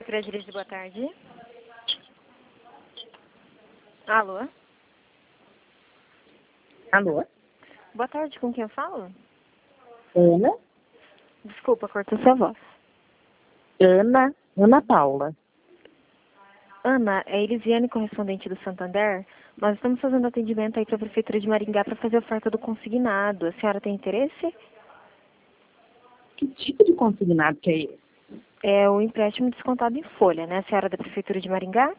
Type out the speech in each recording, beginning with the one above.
Queria dirigir, boa tarde. Alô? Alô? Boa tarde, com quem eu falo? Ana? Desculpa, cortou sua voz. Ana Paula. Ana, é Elisiane, correspondente do Santander. Nós estamos fazendo atendimento aí para a Prefeitura de Maringá para fazer a oferta do consignado. A senhora tem interesse? Que tipo de consignado que é esse? É o empréstimo descontado em folha, né? A senhora é da Prefeitura de Maringá?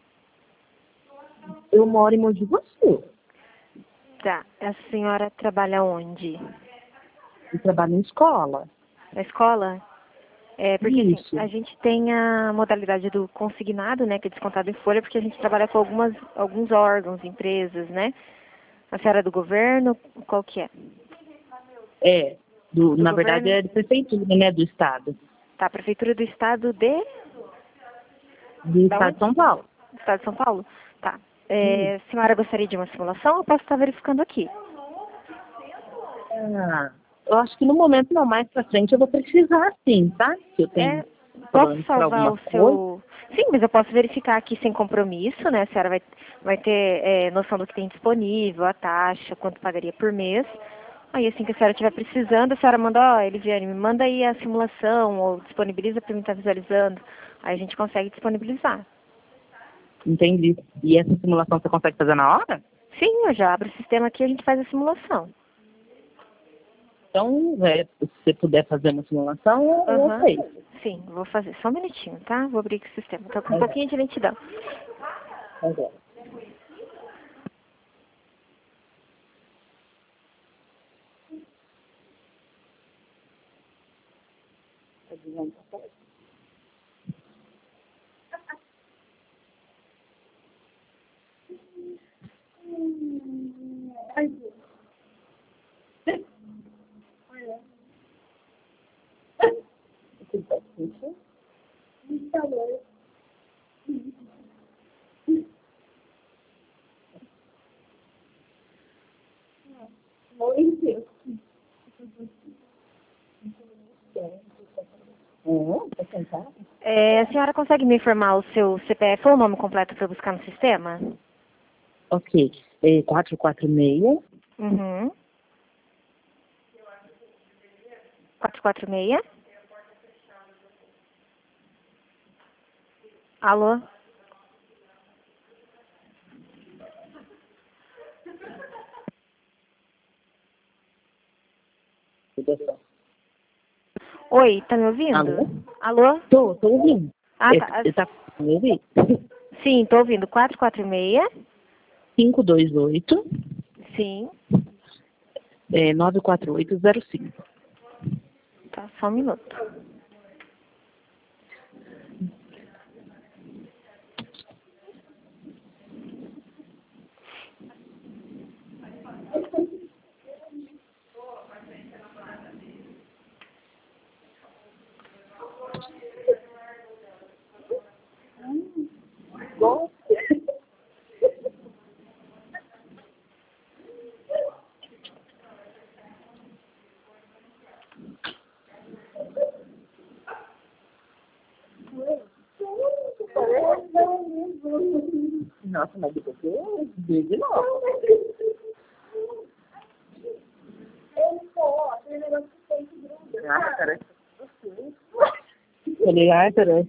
Eu moro em Mogi Guaçu. Tá. A senhora trabalha onde? Eu trabalho em escola. Na escola? É, porque Isso. assim, a gente tem a modalidade do consignado, né, que é descontado em folha, porque a gente trabalha com alguns órgãos, empresas, né? A senhora é do governo, qual que é? É. Do Na governo? verdade é de prefeitura, né? Do estado. Tá, Prefeitura do Estado de... Do Da estado onde? de São Paulo. Do Estado de São Paulo? Tá. A senhora gostaria de uma simulação? Eu posso estar verificando aqui. Eu acho que no momento não, mais pra frente eu vou precisar sim, tá? Que eu tenho Posso plano pra salvar alguma o coisa. seu... Sim, mas eu posso verificar aqui sem compromisso, né? A senhora vai ter noção do que tem disponível, a taxa, quanto pagaria por mês. Aí, assim que a senhora estiver precisando, a senhora manda, ó, Elisiane, me manda aí a simulação, ou disponibiliza para mim estar visualizando. Aí a gente consegue disponibilizar. Entendi. E essa simulação você consegue fazer na hora? Sim, eu já abro o sistema aqui e a gente faz a simulação. Então, se você puder fazer uma simulação, eu Aham. sei. Sim, vou fazer. Só um minutinho, tá? Vou abrir aqui o sistema. Tá com um pouquinho de lentidão. Agora. Tá sentado? A senhora consegue me informar o seu CPF ou o nome completo para eu buscar no sistema? Ok. 446. Uhum. 446. Alô? Oi, tá me ouvindo? Alô? Alô? Tô ouvindo. Ah, tá. Tá me ouvindo? Sim, tô ouvindo. 446. 528 Sim. 94805. Tá, só um minuto. Nossa, mas depois eu vi de novo. Ah, parece. Falei, parece.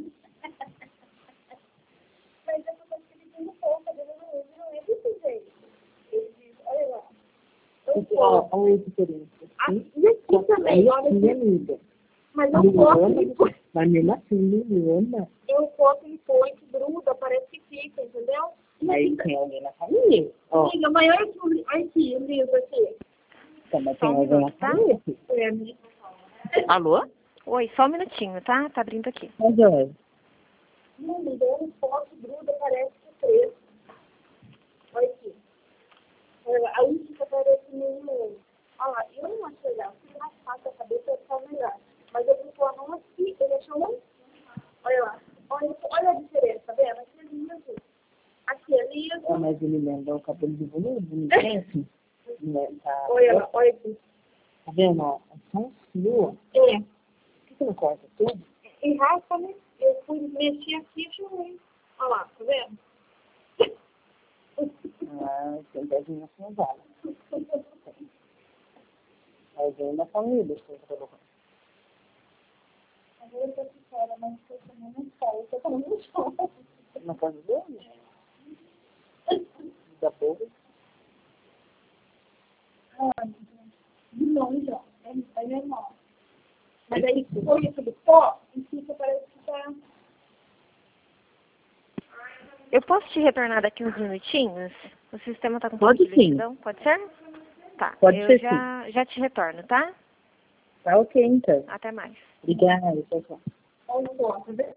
Olha a diferença. E aqui também, olha aqui. Amiga. Mas eu corto e depois, Mas mesmo assim, Liliana. eu corto e põe, que gruda, parece que fica, entendeu? Mas tem alguém na família. Ó, Amiga, mas olha aqui, o livro aqui. mas Só tem um alguém na minuto, tá? família. É, amiga. Alô? Oi, só um minutinho, tá? Tá abrindo aqui. Mas olha. Não, amiga, eu corto, gruda, parece que cresce. Olha aqui. Olha lá, aí fica parecendo meio... Olha lá, eu não acho legal. Se raspar a cabeça, vai ficar melhor. Mas eu vou pôr a mão aqui, ele achou um... Olha lá. Olha a diferença, tá vendo? Aqui é liso. Aqui é liso. Mas ele lembra o cabelo de volume, não tem assim? Tá, Olha lá, olha aqui. tá vendo? Ó, é só um fio. É. Por que você não corta tudo? E raspa, né? Eu fui mexer aqui e achei. Olha lá, tá vendo? Ah, tem pezinho assim, vale. Aí vem da família, você tá colocando. Agora eu tô aqui fora, mas eu também não falo. Eu tô falando no chão. Na casa dele? Da boca. De longe, ó. É normal. Mas aí, se for isso do pó, e fica, parece que tá... Eu posso te retornar daqui uns minutinhos? O sistema tá com um Pode pouco de sim. lentidão, pode ser? Tá, Pode eu ser já te retorno, tá? Tá ok, então. Até mais. Obrigada, tchau, tchau. Olha só, tá vendo?